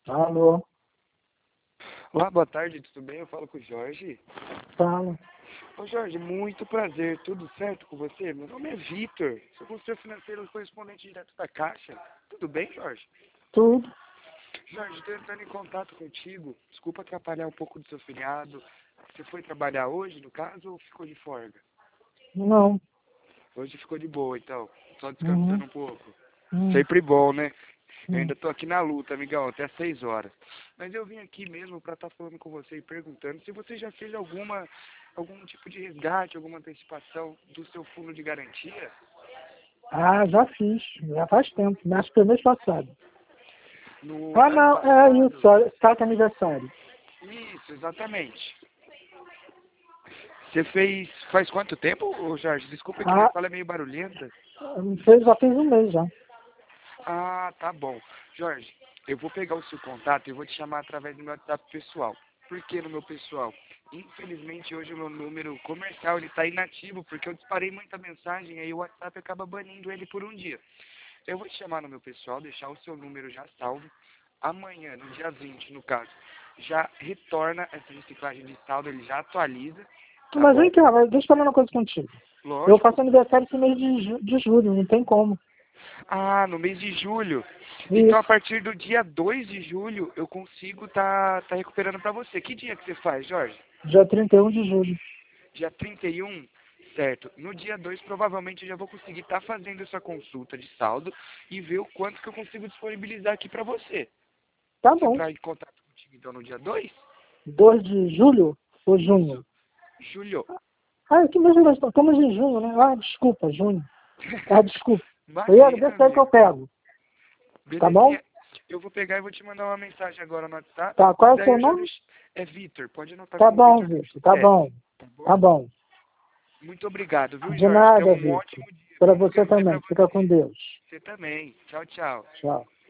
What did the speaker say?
Alô, Olá, boa tarde, tudo bem? Eu falo com o Jorge. fala. Ô Jorge, muito prazer, tudo certo com você? Meu nome é Vitor, sou consultor financeiro correspondente direto da Caixa. Tudo bem, Jorge? Tudo? Jorge, estou entrando em contato contigo. Desculpa atrapalhar um pouco do seu feriado. Você foi trabalhar hoje, no caso, ou ficou de folga? Não. Hoje ficou de boa, então. Só Uhum. descansando um pouco. Hum, Sempre bom, né? Eu hum. ainda tô aqui na luta, amigão, até 6 horas. Mas eu vim aqui mesmo para estar falando com você e perguntando se você já fez algum tipo de resgate, alguma antecipação do seu fundo de garantia. Ah, já fiz. Já faz tempo. Acho que foi mês passado. No Ah, ano não. É isso. passado. Olha, Carta aniversário. Isso, exatamente. Você fez faz quanto tempo, ô Jorge? Desculpa que minha Ah, fala é meio barulhenta. já fez um mês já. Ah, tá bom. Jorge, eu vou pegar o seu contato e vou te chamar através do meu WhatsApp pessoal. Por que no meu pessoal? Infelizmente hoje o meu número comercial ele está inativo porque eu disparei muita mensagem aí o WhatsApp acaba banindo ele por um dia. Eu vou te chamar no meu pessoal, deixar o seu número já salvo. Amanhã, no dia 20, no caso, já retorna essa reciclagem de saldo, ele já atualiza, tá Mas vem bom? cá, deixa eu falar uma coisa contigo. Eu Lógico. faço aniversário esse mês de julho, não tem como. Ah, no mês de julho. Então, a Isso. partir do dia 2 de julho, eu consigo tá recuperando para você. Que dia que você faz, Jorge? Dia 31 de julho. Dia 31, certo. No dia 2, provavelmente, eu já vou conseguir estar fazendo essa consulta de saldo e ver o quanto que eu consigo disponibilizar aqui para você. Tá Você bom. entrar em contato contigo, então, no dia 2? 2 de julho ou Isso. junho? Julho. Ah, que mês nós estamos em junho, né? Ah, desculpa, junho. Ah, desculpa. Primeiro, Imagina, deixa aí que eu amigo. pego. Tá bom? Belezinha. Eu vou pegar e vou te mandar uma mensagem agora no WhatsApp. Tá, qual é o Daí seu eu já nome? deixo. É Vitor. Pode anotar Tá como bom, Vitor que eu Vitor. te Tá peço. bom. Tá Tá bom? bom. Muito obrigado, viu, De Jorge? Tenha nada, um Vitor. ótimo dia. Para Bom você descanso aí também. pra Fica você. com Deus. Você também. Tchau, tchau. Tchau.